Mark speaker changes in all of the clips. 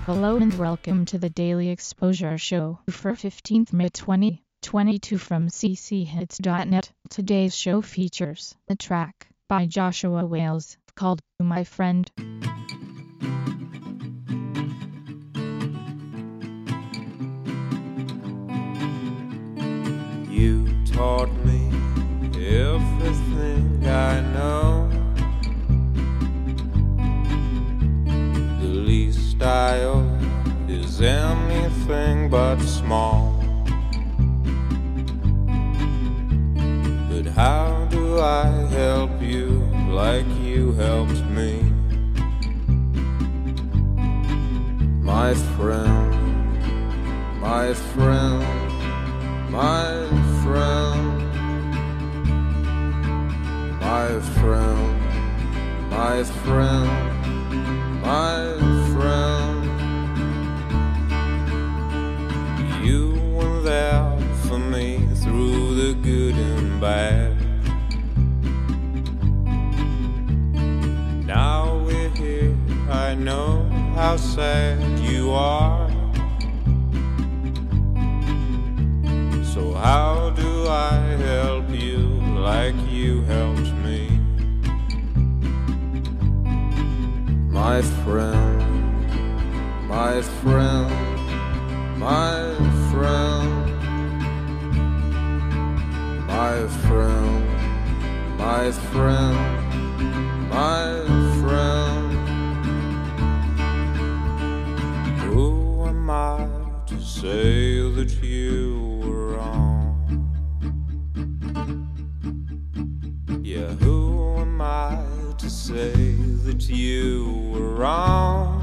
Speaker 1: Hello and welcome to the Daily Exposure Show for 15th May 2022 from cchits.net. Today's show features a track by Joshua Wales called My Friend.
Speaker 2: You taught me everything I know. The least I owe is anything but small. But how do I help you like you helped me? My friend, my friend, my friend, my friend, my friend, my friend. You were there for me through the good and bad. Now we're here, I know how sad you are. So how do I help you like you helped me? My friend, my friend, my friend, my friend, my friend, my friend. Who am I to say that you were wrong? Yeah, who am I to say that you were wrong?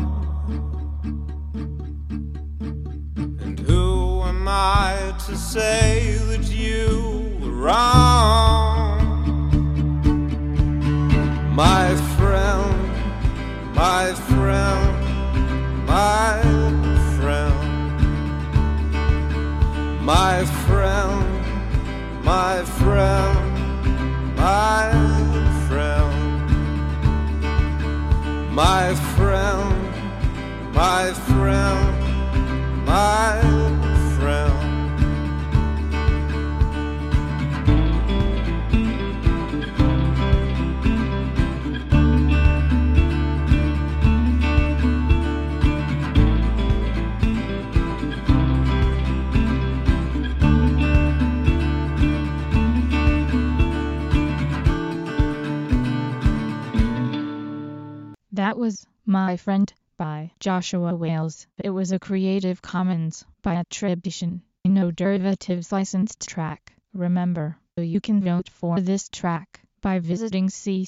Speaker 2: And who am I to say that you were wrong? My friend, my friend, my friend, my friend, my friend, my friend, my friend, my friend, my friend.
Speaker 1: That was My Friend by Joshua Wales. It was a Creative Commons by attribution, no derivatives licensed track. Remember, you can vote for this track by visiting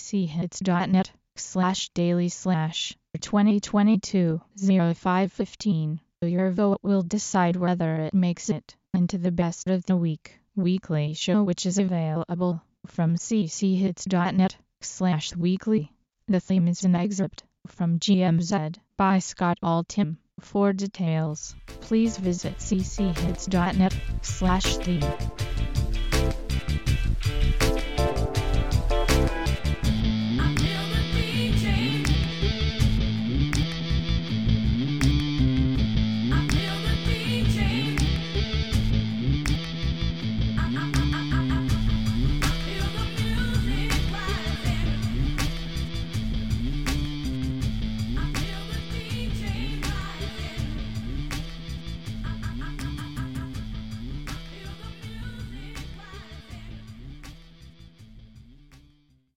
Speaker 1: cchits.net/daily/2022-0515. Your vote will decide whether it makes it into the Best of the Week weekly show, which is available from cchits.net/weekly. The theme is an excerpt from GMZ by Scott Altham. For details, please visit cchits.net/theme.